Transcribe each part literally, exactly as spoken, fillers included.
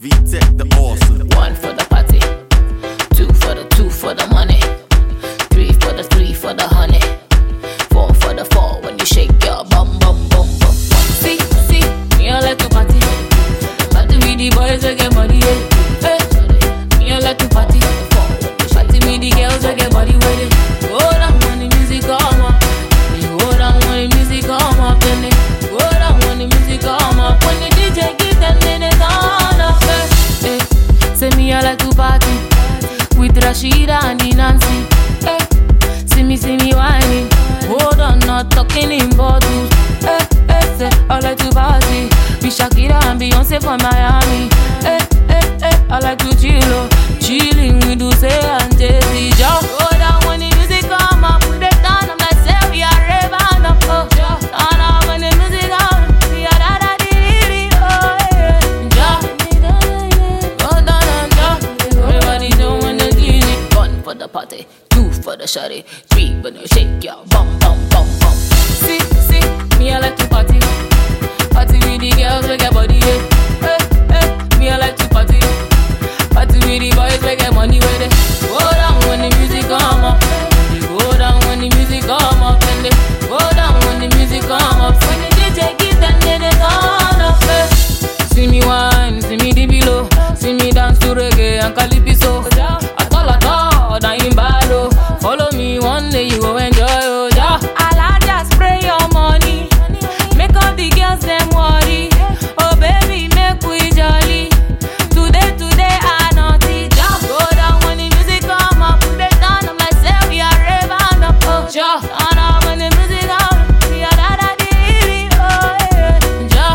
V-Tech the awesome. One for the party, two for the two for the money, three for the three for the honey, four for the four when you shake your bum bum bum bum. See, see, me I like to party, party with the boys that get money. Yeah. Hey, me I like to party, party with the girls that get body with it. Go down when the music come up, you go down when the music come up, then they go down when the music come up. When the D J give them, then they turn up. Hey, say me I like to party with Rashida and the Nancy. Hey, see me, see me whining. Hold on, not talking in bottles. Hey, hey, say I like to party with Shakira and Beyonce from Miami. Hey, hey, hey, I like to chill, oh, chilling with Dulce and Jay-Z. Just go down when the music come up, put it down. I'm like, say we are raving up, oh, just turn up when the music come. We are da da di di di, oh yeah. Just go down and just everybody doing the D J. One for the party, two for the shawty, three when you shake your bum bum bum bum. See, see, me I like to party, party with the girls we get body. Yeah. Hey, hey, me I like to party, party with the boys we get money with it. Go down when the music come up, you go down when the music come up, and they go down when the music come up. When the D J give them, then they turn up. Hey. See me wine, see me the below, see me dance to reggae and calypso. At all, at all, that ain't bad, oh. Follow me one day, you go enjoy, oh, yeah. I'll just spray your money, make all the girls them worry. Oh baby, make we jolly. Today, today, I naughty. Just go down when the music come up, put it down. I'm like, say we are raving up, oh, yeah. Turn up when the music come, we are da da di di, oh yeah. Yeah,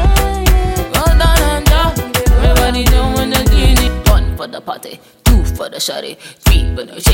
go down and yeah. Everybody doing the D J. One for the party, two for the shawty, three when you